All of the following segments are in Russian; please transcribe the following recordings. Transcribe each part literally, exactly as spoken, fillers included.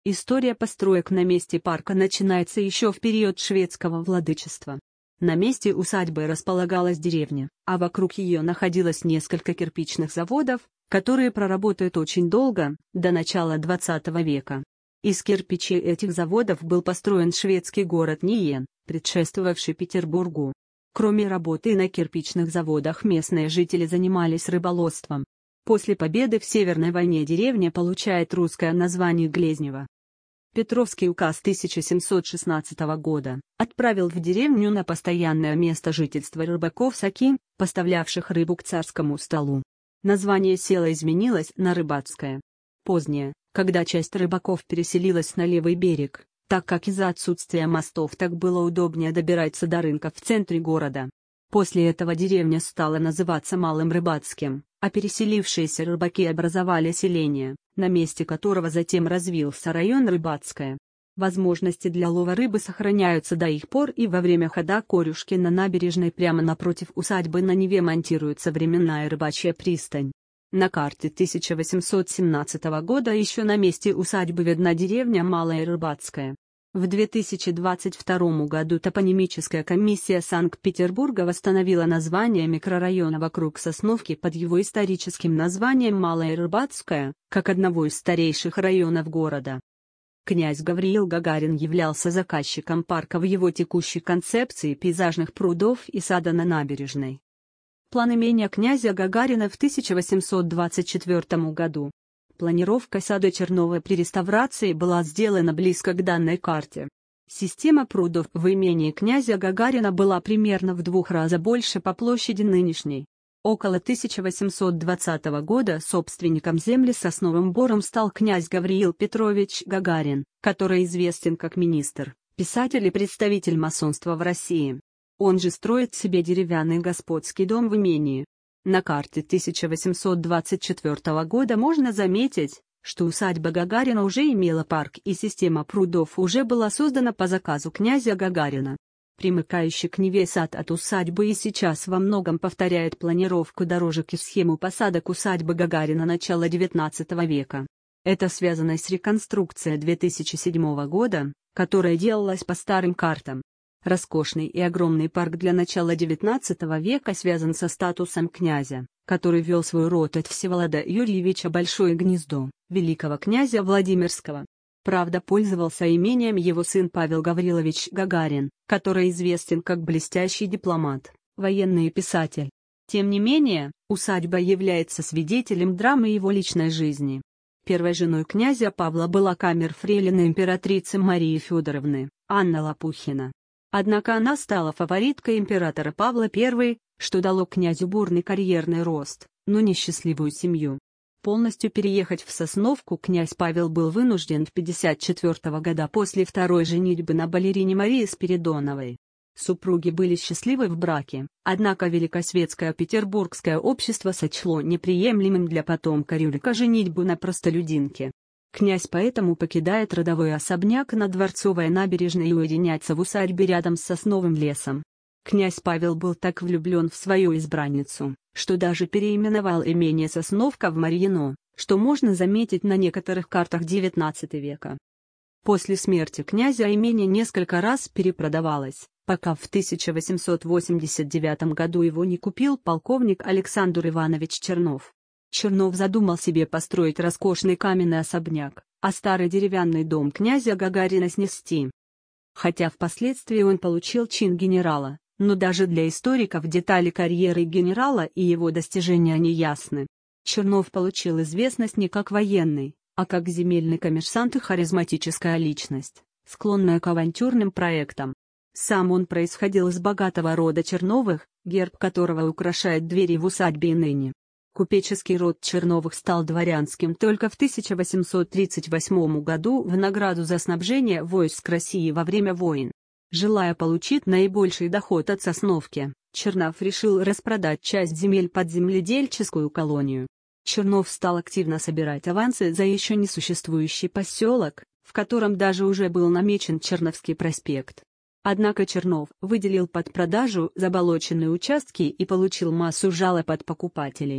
История построек на месте парка начинается еще в период шведского владычества. На месте усадьбы располагалась деревня, а вокруг ее находилось несколько кирпичных заводов, которые проработают очень долго, до начала двадцатого века. Из кирпичей этих заводов был построен шведский город Ниен, предшествовавший Петербургу. Кроме работы на кирпичных заводах, местные жители занимались рыболовством. После победы в Северной войне деревня получает русское название Глезнево. Петровский указ тысяча семьсот шестнадцатого года отправил в деревню на постоянное место жительства рыбаков-саки, поставлявших рыбу к царскому столу. Название села изменилось на Рыбацкое. Позднее, когда часть рыбаков переселилась на левый берег, так как из-за отсутствия мостов так было удобнее добираться до рынка в центре города. После этого деревня стала называться Малым Рыбацким, а переселившиеся рыбаки образовали селение, на месте которого затем развился район Рыбацкое. Возможности для лова рыбы сохраняются до их пор, и во время хода корюшки на набережной прямо напротив усадьбы на Неве монтируется временная рыбачья пристань. На карте тысяча восемьсот семнадцатого года еще на месте усадьбы видна деревня Малая Рыбацкая. В две тысячи двадцать втором году топонимическая комиссия Санкт-Петербурга восстановила название микрорайона вокруг Сосновки под его историческим названием Малая Рыбацкая, как одного из старейших районов города. Князь Гавриил Гагарин являлся заказчиком парка в его текущей концепции пейзажных прудов и сада на набережной. План имения князя Гагарина в тысяча восемьсот двадцать четвёртом году. Планировка сада Чернова при реставрации была сделана близко к данной карте. Система прудов в имении князя Гагарина была примерно в двух раза больше по площади нынешней. Около тысяча восемьсот двадцатого года собственником земли Сосновым Бором стал князь Гавриил Петрович Гагарин, который известен как министр, писатель и представитель масонства в России. Он же строит себе деревянный господский дом в имении. На карте тысяча восемьсот двадцать четвёртого года можно заметить, что усадьба Гагарина уже имела парк, и система прудов уже была создана по заказу князя Гагарина. Примыкающий к Неве сад от усадьбы и сейчас во многом повторяет планировку дорожек и схему посадок усадьбы Гагарина начала девятнадцатого века. Это связано с реконструкцией две тысячи седьмого года, которая делалась по старым картам. Роскошный и огромный парк для начала девятнадцатого века связан со статусом князя, который вел свой род от Всеволода Юрьевича Большое Гнездо, великого князя Владимирского. Правда, пользовался имением его сын Павел Гаврилович Гагарин, который известен как блестящий дипломат, военный и писатель. Тем не менее, усадьба является свидетелем драмы его личной жизни. Первой женой князя Павла была камер-фрейлина императрицы Марии Федоровны, Анна Лопухина. Однако она стала фавориткой императора Павла Первого, что дало князю бурный карьерный рост, но несчастливую семью. Полностью переехать в Сосновку князь Павел был вынужден в пятьдесят четвёртого года после второй женитьбы на балерине Марии Спиридоновой. Супруги были счастливы в браке, однако великосветское петербургское общество сочло неприемлемым для потомка Рюрика женитьбу на простолюдинке. Князь поэтому покидает родовой особняк на Дворцовой набережной и уединяется в усадьбе рядом с сосновым лесом. Князь Павел был так влюблен в свою избранницу, что даже переименовал имение Сосновка в Марьино, что можно заметить на некоторых картах девятнадцатого века. После смерти князя имение несколько раз перепродавалось, пока в тысяча восемьсот восемьдесят девятом году его не купил полковник Александр Иванович Чернов. Чернов задумал себе построить роскошный каменный особняк, а старый деревянный дом князя Гагарина снести. Хотя впоследствии он получил чин генерала, но даже для историков детали карьеры генерала и его достижения не ясны. Чернов получил известность не как военный, а как земельный коммерсант и харизматическая личность, склонная к авантюрным проектам. Сам он происходил из богатого рода Черновых, герб которого украшает двери в усадьбе и ныне. Купеческий род Черновых стал дворянским только в тысяча восемьсот тридцать восьмом году в награду за снабжение войск России во время войн. Желая получить наибольший доход от Сосновки, Чернов решил распродать часть земель под земледельческую колонию. Чернов стал активно собирать авансы за еще не существующий поселок, в котором даже уже был намечен Черновский проспект. Однако Чернов выделил под продажу заболоченные участки и получил массу жалоб от покупателей.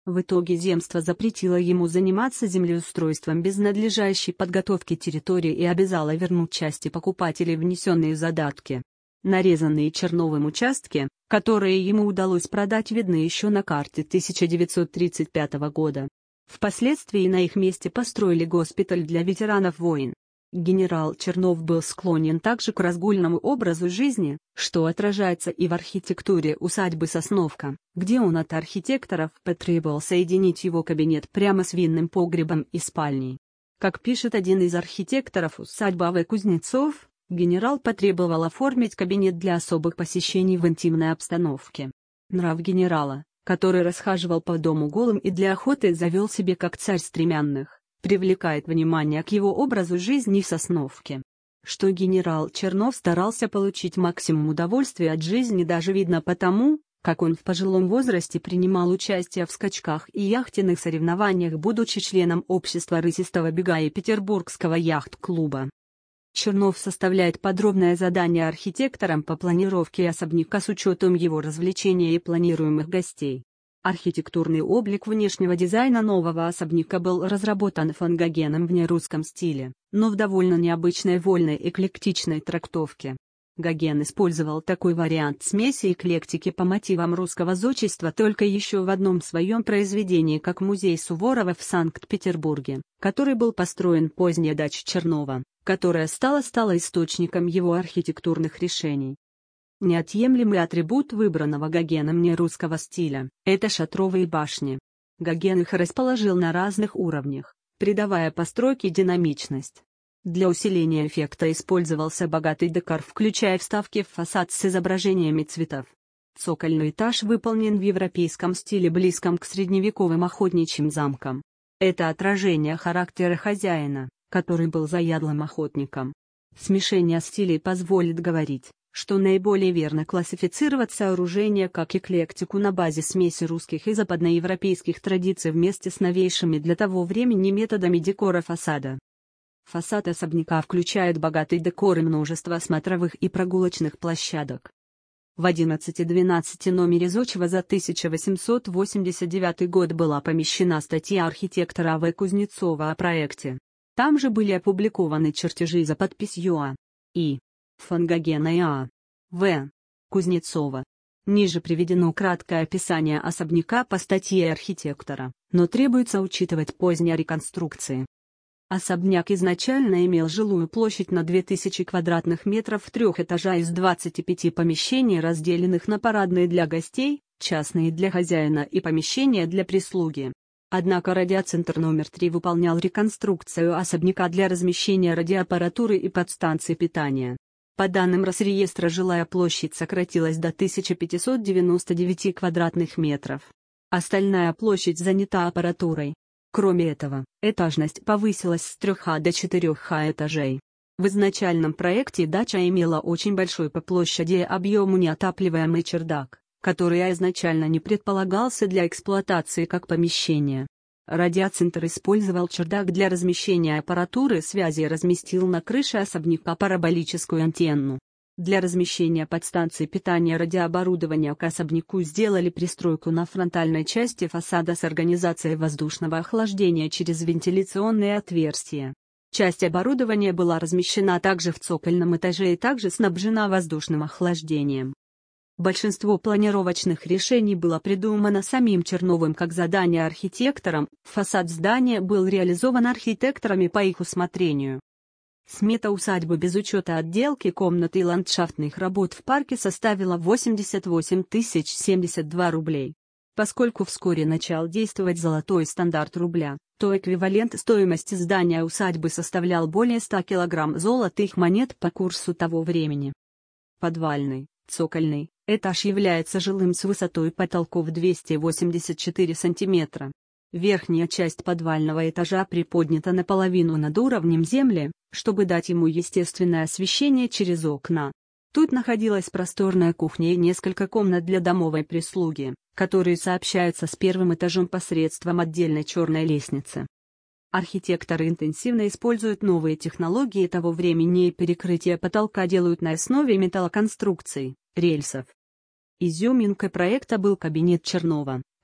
В итоге земство запретило ему заниматься землеустройством без надлежащей подготовки территории и обязало вернуть части покупателей внесенные задатки. Нарезанные Черновым участки, которые ему удалось продать, видны еще на карте тысяча девятьсот тридцать пятого года. Впоследствии на их месте построили госпиталь для ветеранов войн. Генерал Чернов был склонен также к разгульному образу жизни, что отражается и в архитектуре усадьбы Сосновка, где он от архитекторов потребовал соединить его кабинет прямо с винным погребом и спальней. Как пишет один из архитекторов усадьбы А В Кузнецов, генерал потребовал оформить кабинет для особых посещений в интимной обстановке. Нрав генерала, который расхаживал по дому голым и для охоты завел себе как царь стремянных, привлекает внимание к его образу жизни в Сосновке. Что генерал Чернов старался получить максимум удовольствия от жизни, даже видно потому, как он в пожилом возрасте принимал участие в скачках и яхтенных соревнованиях, будучи членом общества рысистого бега и Петербургского яхт-клуба. Чернов составляет подробное задание архитекторам по планировке особняка с учетом его развлечения и планируемых гостей. Архитектурный облик внешнего дизайна нового особняка был разработан фон Гогеном в нерусском стиле, но в довольно необычной вольной эклектичной трактовке. Гоген использовал такой вариант смеси эклектики по мотивам русского зодчества только еще в одном своем произведении, как музей Суворова в Санкт-Петербурге, который был построен поздней дачей Чернова, которая стала стала источником его архитектурных решений. Неотъемлемый атрибут выбранного Гогеном нерусского стиля – это шатровые башни. Гоген их расположил на разных уровнях, придавая постройке динамичность. Для усиления эффекта использовался богатый декор, включая вставки в фасад с изображениями цветов. Цокольный этаж выполнен в европейском стиле, близком к средневековым охотничьим замкам. Это отражение характера хозяина, который был заядлым охотником. Смешение стилей позволит говорить, что наиболее верно классифицировать сооружение как эклектику на базе смеси русских и западноевропейских традиций вместе с новейшими для того времени методами декора фасада. Фасад особняка включает богатый декор и множество смотровых и прогулочных площадок. В одиннадцати-двенадцати номере Зодчего за тысяча восемьсот восемьдесят девятый год была помещена статья архитектора А В Кузнецова о проекте. Там же были опубликованы чертежи за подписью А. И. фон Гогена и А. В. Кузнецова. Ниже приведено краткое описание особняка по статье архитектора, но требуется учитывать поздние реконструкции. Особняк изначально имел жилую площадь на две тысячи квадратных метров в трех этажах из двадцати пяти помещений, разделенных на парадные для гостей, частные для хозяина и помещения для прислуги. Однако радиоцентр номер три выполнял реконструкцию особняка для размещения радиоаппаратуры и подстанции питания. По данным Росреестра, жилая площадь сократилась до тысячи пятисот девяноста девяти квадратных метров. Остальная площадь занята аппаратурой. Кроме этого, этажность повысилась с трёх до четырёх этажей. В изначальном проекте дача имела очень большой по площади и объему неотапливаемый чердак, который изначально не предполагался для эксплуатации как помещение. Радиоцентр использовал чердак для размещения аппаратуры связи и разместил на крыше особняка параболическую антенну. Для размещения подстанции питания радиооборудования к особняку сделали пристройку на фронтальной части фасада с организацией воздушного охлаждения через вентиляционные отверстия. Часть оборудования была размещена также в цокольном этаже и также снабжена воздушным охлаждением. Большинство планировочных решений было придумано самим Черновым как задание архитекторам, фасад здания был реализован архитекторами по их усмотрению. Смета усадьбы без учета отделки комнат и ландшафтных работ в парке составила восемьдесят восемь тысяч семьдесят два рублей. Поскольку вскоре начал действовать золотой стандарт рубля, то эквивалент стоимости здания усадьбы составлял более ста килограмм золотых монет по курсу того времени. Подвальный, цокольный этаж является жилым с высотой потолков двести восемьдесят четыре сантиметра. Верхняя часть подвального этажа приподнята наполовину над уровнем земли, чтобы дать ему естественное освещение через окна. Тут находилась просторная кухня и несколько комнат для домовой прислуги, которые сообщаются с первым этажом посредством отдельной черной лестницы. Архитекторы интенсивно используют новые технологии того времени и перекрытие потолка делают на основе металлоконструкций, рельсов. Изюминкой проекта был кабинет Чернова,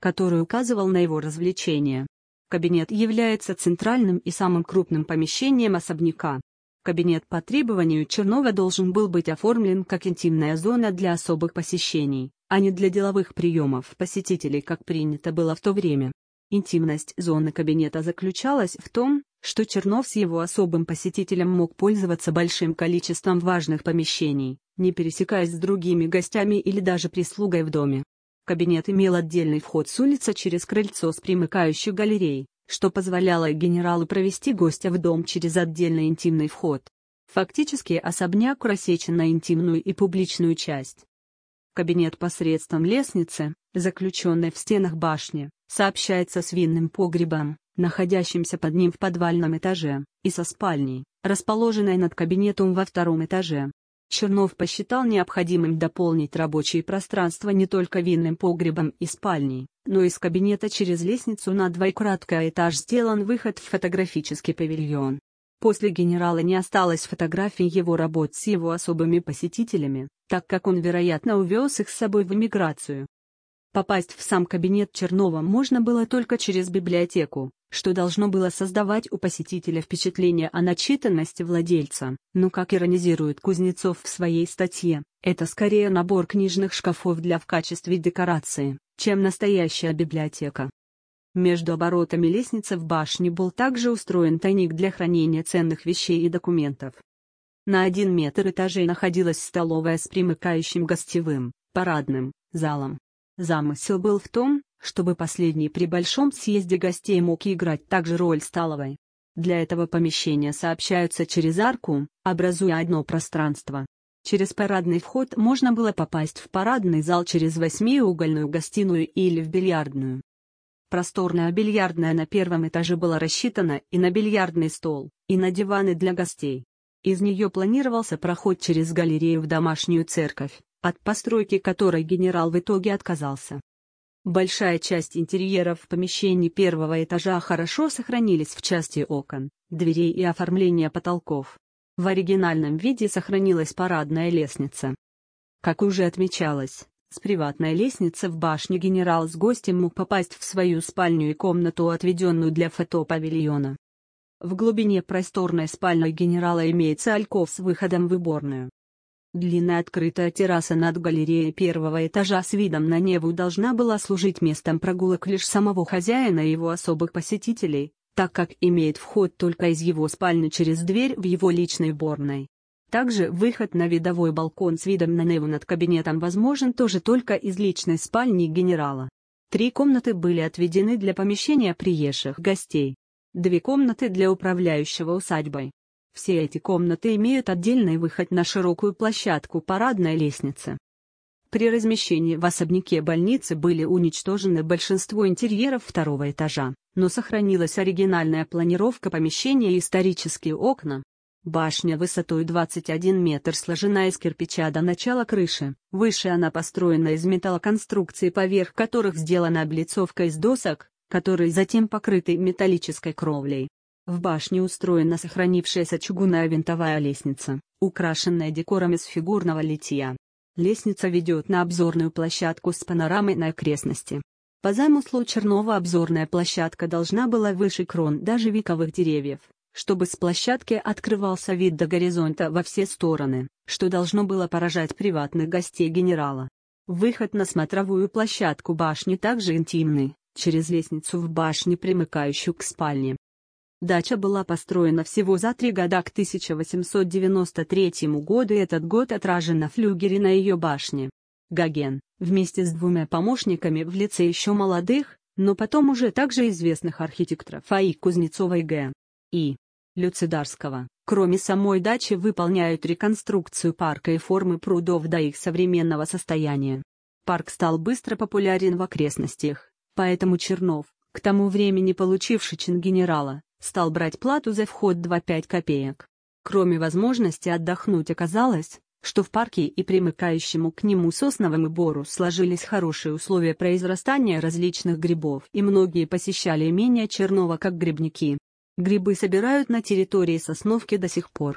который указывал на его развлечения. Кабинет является центральным и самым крупным помещением особняка. Кабинет по требованию Чернова должен был быть оформлен как интимная зона для особых посещений, а не для деловых приемов посетителей, как принято было в то время. Интимность зоны кабинета заключалась в том, что Чернов с его особым посетителем мог пользоваться большим количеством важных помещений, не пересекаясь с другими гостями или даже прислугой в доме. Кабинет имел отдельный вход с улицы через крыльцо с примыкающей галереей, что позволяло генералу провести гостя в дом через отдельный интимный вход. Фактически особняк рассечен на интимную и публичную часть. Кабинет посредством лестницы, заключенной в стенах башни, сообщается с винным погребом, находящимся под ним в подвальном этаже, и со спальней, расположенной над кабинетом во втором этаже. Чернов посчитал необходимым дополнить рабочее пространство не только винным погребом и спальней, но и с кабинета через лестницу на двукратный этаж сделан выход в фотографический павильон. После генерала не осталось фотографий его работ с его особыми посетителями, так как он, вероятно, увез их с собой в эмиграцию. Попасть в сам кабинет Чернова можно было только через библиотеку, что должно было создавать у посетителя впечатление о начитанности владельца, но, как иронизирует Кузнецов в своей статье, это скорее набор книжных шкафов для в качестве декорации, чем настоящая библиотека. Между оборотами лестницы в башне был также устроен тайник для хранения ценных вещей и документов. На один метр этажей находилась столовая с примыкающим гостевым, парадным, залом. Замысел был в том, чтобы последний при большом съезде гостей мог играть также роль столовой. Для этого помещения сообщаются через арку, образуя одно пространство. Через парадный вход можно было попасть в парадный зал через восьмиугольную гостиную или в бильярдную. Просторная бильярдная на первом этаже была рассчитана и на бильярдный стол, и на диваны для гостей. Из нее планировался проход через галерею в домашнюю церковь, от постройки которой генерал в итоге отказался. Большая часть интерьеров в помещении первого этажа хорошо сохранились в части окон, дверей и оформления потолков. В оригинальном виде сохранилась парадная лестница. Как уже отмечалось, с приватной лестницы в башне генерал с гостем мог попасть в свою спальню и комнату, отведенную для фотопавильона. В глубине просторной спальни генерала имеется альков с выходом в уборную. Длинная открытая терраса над галереей первого этажа с видом на Неву должна была служить местом прогулок лишь самого хозяина и его особых посетителей, так как имеет вход только из его спальни через дверь в его личной уборной. Также выход на видовой балкон с видом на Неву над кабинетом возможен тоже только из личной спальни генерала. Три комнаты были отведены для помещения приезжих гостей. Две комнаты для управляющего усадьбой. Все эти комнаты имеют отдельный выход на широкую площадку парадной лестницы. При размещении в особняке больницы были уничтожены большинство интерьеров второго этажа, но сохранилась оригинальная планировка помещения и исторические окна. Башня высотой двадцать один метр сложена из кирпича до начала крыши, выше она построена из металлоконструкций, поверх которых сделана облицовка из досок, которые затем покрыты металлической кровлей. В башне устроена сохранившаяся чугунная винтовая лестница, украшенная декором из фигурного литья. Лестница ведет на обзорную площадку с панорамой на окрестности. По замыслу Чернова обзорная площадка должна была выше крон даже вековых деревьев, чтобы с площадки открывался вид до горизонта во все стороны, что должно было поражать приватных гостей генерала. Выход на смотровую площадку башни также интимный, через лестницу в башне, примыкающую к спальне. Дача была построена всего за три года, к тысяча восемьсот девяносто третьему году, и этот год отражен на флюгере на ее башне. Гоген, вместе с двумя помощниками в лице еще молодых, но потом уже также известных архитекторов А И Кузнецова и Г. И. Люцидарского, кроме самой дачи, выполняют реконструкцию парка и формы прудов до их современного состояния. Парк стал быстро популярен в окрестностях, поэтому Чернов, к тому времени получивший чин генерала, стал брать плату за вход двадцать пять копеек. Кроме возможности отдохнуть, оказалось, что в парке и примыкающему к нему сосновому бору сложились хорошие условия произрастания различных грибов, и многие посещали имение Чернова как грибники. Грибы собирают на территории Сосновки до сих пор.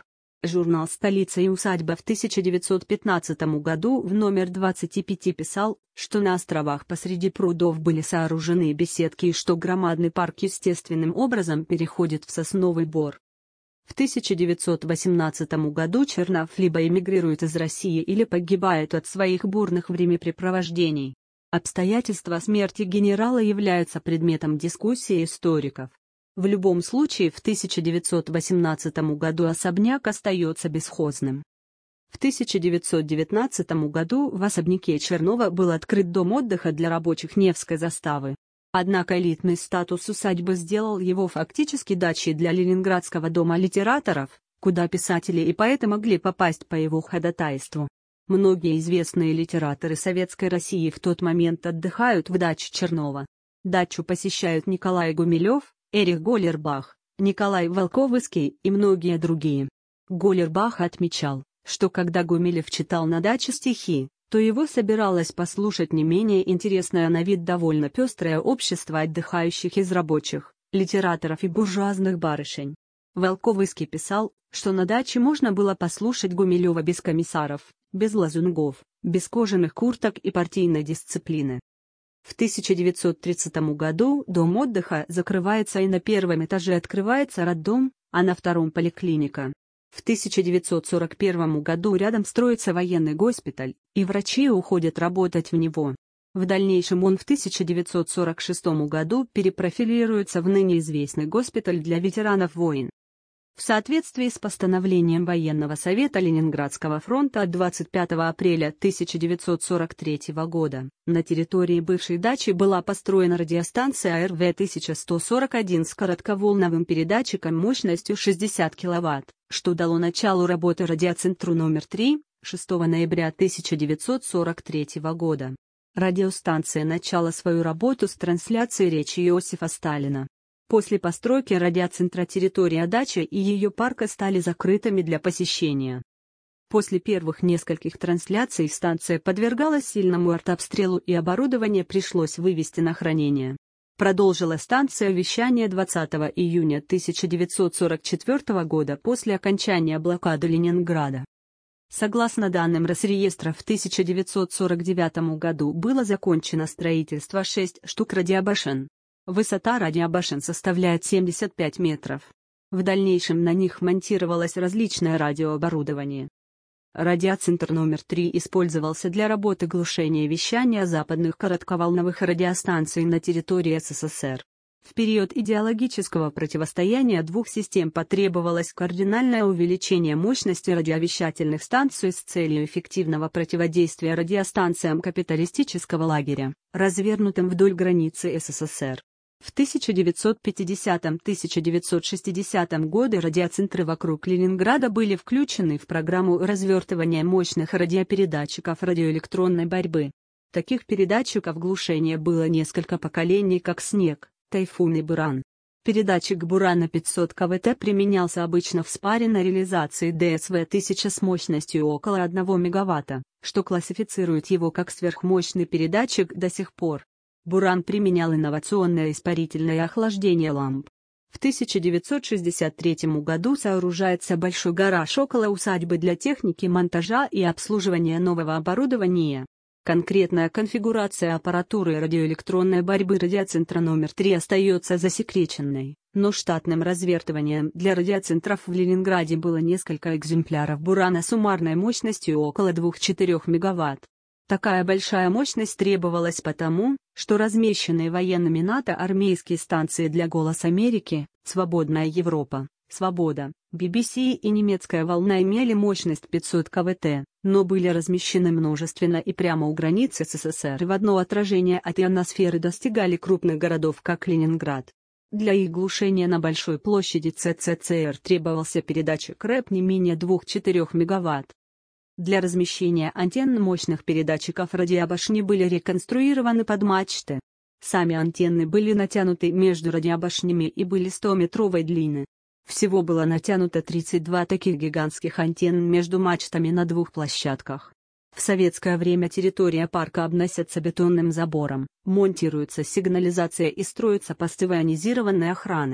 Журнал «Столица и усадьба» в тысяча девятьсот пятнадцатом году в номер двадцать пять писал, что на островах посреди прудов были сооружены беседки и что громадный парк естественным образом переходит в сосновый бор. В тысяча девятьсот восемнадцатом году Чернов либо эмигрирует из России или погибает от своих бурных времяпрепровождений. Обстоятельства смерти генерала являются предметом дискуссии историков. В любом случае в тысяча девятьсот восемнадцатом году особняк остается бесхозным. В тысяча девятьсот девятнадцатом году в особняке Чернова был открыт дом отдыха для рабочих Невской заставы. Однако элитный статус усадьбы сделал его фактически дачей для Ленинградского дома литераторов, куда писатели и поэты могли попасть по его ходатайству. Многие известные литераторы Советской России в тот момент отдыхают в даче Чернова. Дачу посещают Николай Гумилев, Эрих Голлербах, Николай Волковыский и многие другие. Голлербах отмечал, что когда Гумилев читал на даче стихи, то его собиралось послушать не менее интересное на вид довольно пестрое общество отдыхающих из рабочих, литераторов и буржуазных барышень. Волковыский писал, что на даче можно было послушать Гумилева без комиссаров, без лозунгов, без кожаных курток и партийной дисциплины. В тысяча девятьсот тридцатом году дом отдыха закрывается и на первом этаже открывается роддом, а на втором поликлиника. В тысяча девятьсот сорок первом году рядом строится военный госпиталь, и врачи уходят работать в него. В дальнейшем он в тысяча девятьсот сорок шестом году перепрофилируется в ныне известный госпиталь для ветеранов войн. В соответствии с постановлением Военного совета Ленинградского фронта от двадцать пятого апреля тысяча девятьсот сорок третьего года, на территории бывшей дачи была построена радиостанция А Р В тысяча сто сорок один с коротковолновым передатчиком мощностью шестьдесят киловатт, что дало начало работы радиоцентру номер три, шестого ноября тысяча девятьсот сорок третьего года. Радиостанция начала свою работу с трансляцией речи Иосифа Сталина. После постройки радиоцентра территория дачи и ее парка стали закрытыми для посещения. После первых нескольких трансляций станция подвергалась сильному артобстрелу и оборудование пришлось вывести на хранение. Продолжила станция вещание двадцатого июня тысяча девятьсот сорок четвёртого года после окончания блокады Ленинграда. Согласно данным Росреестра, в тысяча девятьсот сорок девятом году было закончено строительство шесть штук радиобашен. Высота радиобашен составляет семьдесят пять метров. В дальнейшем на них монтировалось различное радиооборудование. Радиоцентр номер три использовался для работы глушения вещания западных коротковолновых радиостанций на территории С С С Р. В период идеологического противостояния двух систем потребовалось кардинальное увеличение мощности радиовещательных станций с целью эффективного противодействия радиостанциям капиталистического лагеря, развернутым вдоль границы С С С Р. В тысяча девятьсот пятидесятом — тысяча девятьсот шестидесятом годы радиоцентры вокруг Ленинграда были включены в программу развертывания мощных радиопередатчиков радиоэлектронной борьбы. Таких передатчиков глушения было несколько поколений, как «Снег», «Тайфун» и «Буран». Передатчик «Бурана» пятьсот киловатт применялся обычно в спаре на реализации Д С В тысяча с мощностью около одного мегаватта, что классифицирует его как сверхмощный передатчик до сих пор. «Буран» применял инновационное испарительное охлаждение ламп. В тысяча девятьсот шестьдесят третьем году сооружается большой гараж около усадьбы для техники монтажа и обслуживания нового оборудования. Конкретная конфигурация аппаратуры радиоэлектронной борьбы радиоцентра номер три остается засекреченной, но штатным развертыванием для радиоцентров в Ленинграде было несколько экземпляров «Бурана» суммарной мощностью около двух-четырёх мегаватт. Такая большая мощность требовалась потому, что размещенные военными НАТО армейские станции для «Голос Америки», «Свободная Европа», «Свобода», Би Би Си и «Немецкая волна» имели мощность пятьсот киловатт, но были размещены множественно и прямо у границы С С С Р и в одно отражение от ионосферы достигали крупных городов, как Ленинград. Для их глушения на большой площади С С С Р требовался передатчик РЭП не менее двух-четырёх мегаватт. Для размещения антенн мощных передатчиков радиобашни были реконструированы подмачты. Сами антенны были натянуты между радиобашнями и были стометровой длины. Всего было натянуто тридцать два таких гигантских антенн между мачтами на двух площадках. В советское время территория парка обносится бетонным забором, монтируется сигнализация и строятся посты военизированной охраны.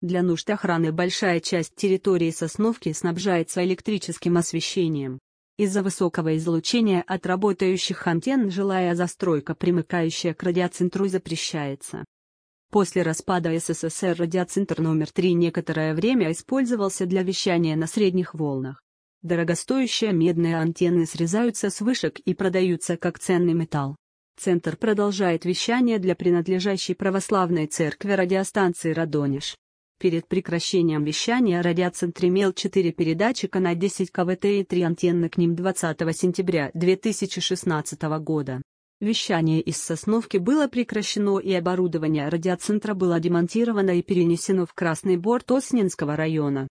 Для нужд охраны большая часть территории Сосновки снабжается электрическим освещением. Из-за высокого излучения от работающих антенн жилая застройка, примыкающая к радиоцентру, запрещается. После распада СССР радиоцентр номер три некоторое время использовался для вещания на средних волнах. Дорогостоящие медные антенны срезаются с вышек и продаются как ценный металл. Центр продолжает вещание для принадлежащей православной церкви радиостанции «Радонеж». Перед прекращением вещания радиоцентр имел четыре передатчика на десять киловатт и три антенны к ним двадцатого сентября две тысячи шестнадцатого года. Вещание из Сосновки было прекращено и оборудование радиоцентра было демонтировано и перенесено в Красный Бор Тоснинского района.